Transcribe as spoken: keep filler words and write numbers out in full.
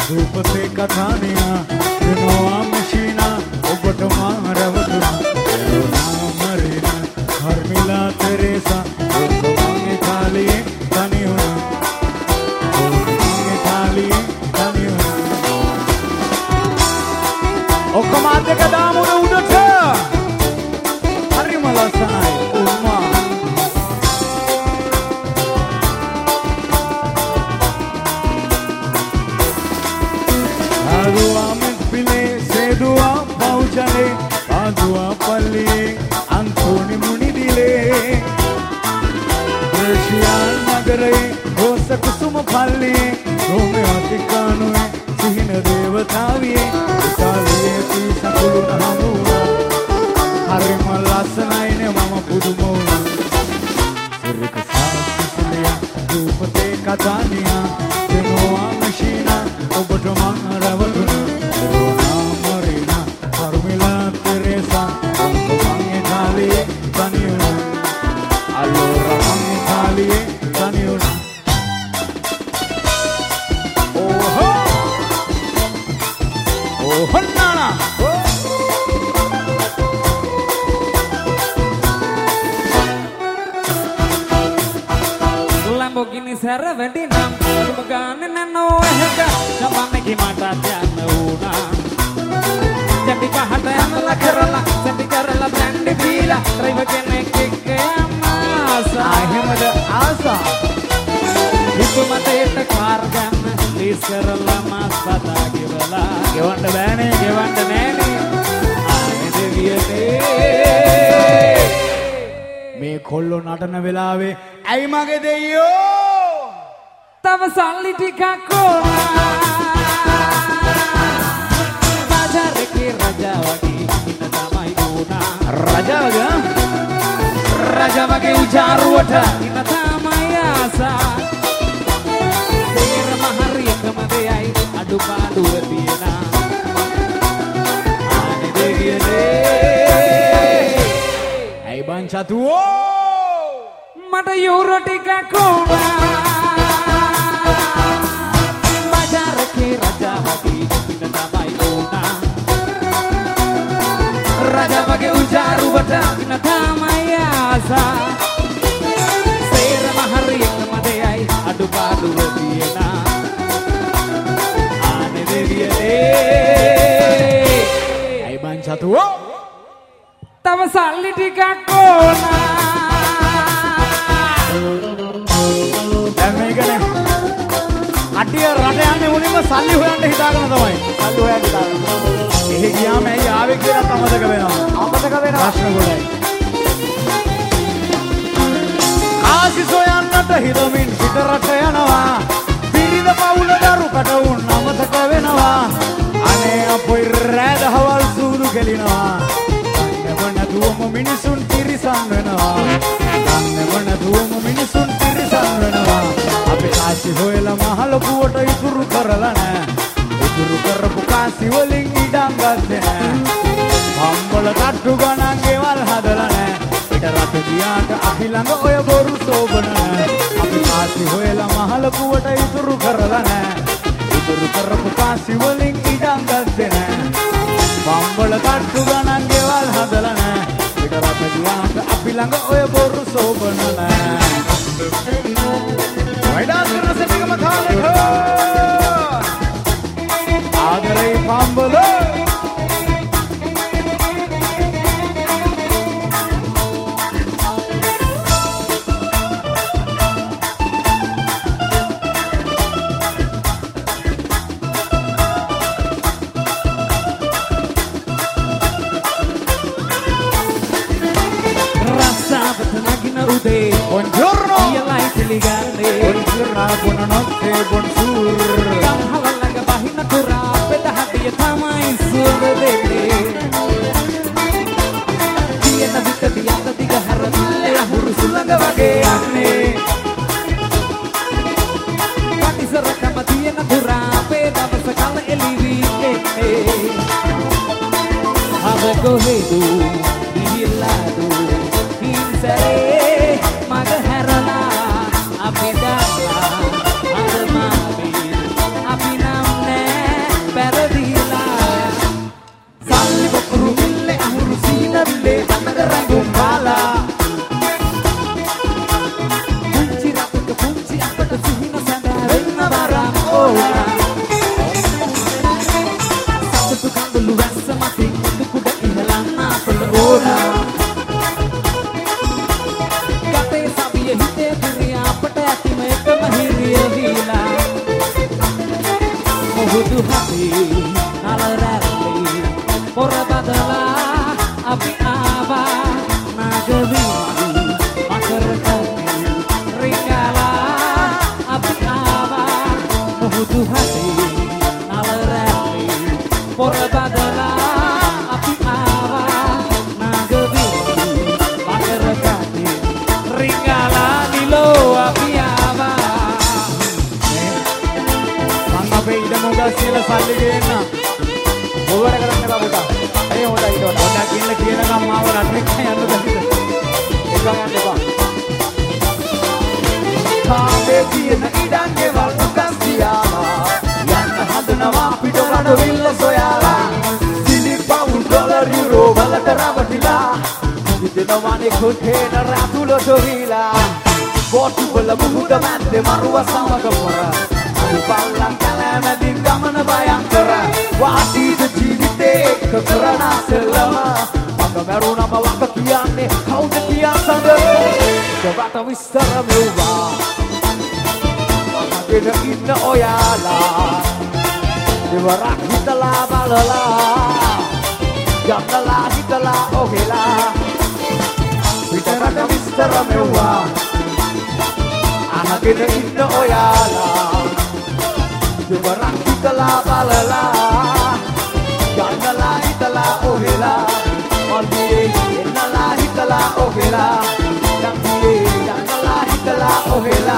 රූපසේ කතානියා දෙනවා මැෂිනා ඔබට මා රැවටුණා එරුණා මරිනා හර්මිලා තෙරේසා ඔබගේ කාලියේ තනි වුණා ඔබගේ කාලියේ තනි වුණා ඔක්කොම අදක දාමුන උඩට හරිම ලස්සනයි උම්මා Adua mespile, sedua pauchale, adua palli, Antoni munidile. Persian nagare, rosa kusuma palli, Rome atikkanue, sihina devataviye, Italiye pisa kuluna hamuna, harima lasanaine mama pudumona. Sirika saasisiliya, rupate kataniya, denoa machina, obata mangaravaduna, Erona Marina, Carmela Teresa, Onko mange thaliye taniyuna, Allora mange thaliye taniyuna. Oh ho, oh ho nana. Lamborghini Serra Vendinam, Lumagane Nano Eheka, Jamaneki Mata Januna. Jadi kahatan la kerala, jadi kerala brandi bila, driver kene keke amasa. Ahimada asa. Itu mata itu kargan, di kerala mas bata gibala. Gewanda bane, Gewanda neni, ane deviyane. මේ කොල්ලෝ නටන වෙලාවේ ඇයි මගේ දෙයියෝ තව සල්ලි ටිකක් ඕනා බාජාරේ රජා වගේ ඉන්න තමයි ඕනා රජා වගේ රජා වගේ උජාරුවට ඉන්න තමයි ආසා තේරම හරියටම දෙයයි අඩුපාඩුව තියෙනා ආනේ දෙවියනේ ඇයි බං චතුවෝ මට යූරෝ ටිකක් ඕනා බාජාරේ රජා වගේ ඉන්න තමයි ඕනා රජා වගේ උජාරුවට ඉන්න තමයි ආසා තේරම හරියටම දෙයයි අඩුපාඩුව තියෙනා ආනේ දෙවියනේ ඇයි බං චතුවෝ තව සල්ලි ටිකක් ඕනා දැන් මේකනේ අටිය රට යන්නේ මුලින්ම සල්ලි හොයන්න හිතාගෙන තමයි සල්ලි හොයන්න හිතාගෙන එහෙ ගියාම ඇයි ආවේ කියලා අමතක වෙනවා අමතක වෙනවා ප්‍රශ්න ගොඩයි ආසි සොයන්නට හිතමින් පිට රට යනවා පිරිද පවුල දරුකට උන් අමතක වෙනවා අනේ අපොයි රැදහවල් සූදු කෙලිනවා ගන්නවන දුවම මිනිසුන් තිරිසන් වෙනවා ගන්නවන දුවම මිනිසුන් තිරිසන් වෙනවා අපි කාසි හොයලා මහලොකුවට ඉතුරු කරලා නෑ ඉතුරු කරපු කාසි වලින් ඉඩම් ගත්තේ නෑ අම්බල කට්ටු ගණන් ගෙවල් හදලා නෑ පිට රට ගියාට අපි ළඟ ඔය බොරු සෝබන නෑ අපි කාසි හොයලා මහලොකුවට ඉතුරු කරලා නෑ ඉතුරු කරපු කාසි වලින් ඉඩම් ගත්තේ නෑ අම්බල කට්ටු ගණන් ගෙවල් හදලා නෑ පිට රට ගියාට අපි ළඟ ඔය බොරු සෝබන නෑ වයිඩා කරන සෙට්කම තාලෙක ආදරේ පම්බල Buongiorno! Io lai teligane Buongiorno, buonanotte, buongiorno Yang halal laga bahina tura Beda hati tamai suara dele Dia nabi tadi yang ketiga harat Lelah hurus laga wage ane Pati serakama dia natura Beda masakala eliwi kene Habe kohedu Dihiladu Hinsare Maga herala Abidala Adama අපි මේකම හිරිය වීලා මුහුදු හදේ නල රැල්ලේ පොර බදලා අපි ආවා නාගවි මකර කල්පේ රිංගලා අපි ආවා මුහුදු හදේ නල රැල්ලේ පොර බදලා අපි ආවා නාගවි මකර කල්පේ රිංගලා නිලෝ අපි ආවා මං අපේ ඉඩමෝගස් කියලා සල්ලි ගේන්න ඕවර කරන්න එපා පුතා. අනේ හොඳයි ඊට වඩා කියලා කියනකම් මාව රටෙක් යන්න බැරිද? ඒක ගන්න එපා. කාමේ කියන ඉඩන්ගේ වල්කස් තියාලා යන්න හදනවා පිට රට විල්ල සොයාලා සිලිපවුන් ඩොලර් යුරෝ වලට රවටිලා විදෙනවානේ කොටේන රාතුලට විලා බෝටු වල මුහුද මැද්දේ මරුව සමග පොර අනුපල්ලන් කැලෑමැදින් ගමන භයංකර වාසීද ජීවිතේ එක්ක කරන සෙල්ලම මග මැරුණම වක කියන්නේ කවුද කියා සඳ දෙවට විස්තර මෙව්වා මගගෙන ඉන්න ඔයාලා දෙවරක් හිතලා බලලා යන්නලා හිතලා ඔහෙලා පිටරට විස්තර මෙව්වා අහගෙන ඉන්න ඔයාලා දෙවරක් හිතලා බලලා යන්නලා හිතලා ඔහෙලා මල්දියේ එන්නලා හිතලා ඔහෙලා යන්දියේ යන්නලා හිතලා ඔහෙලා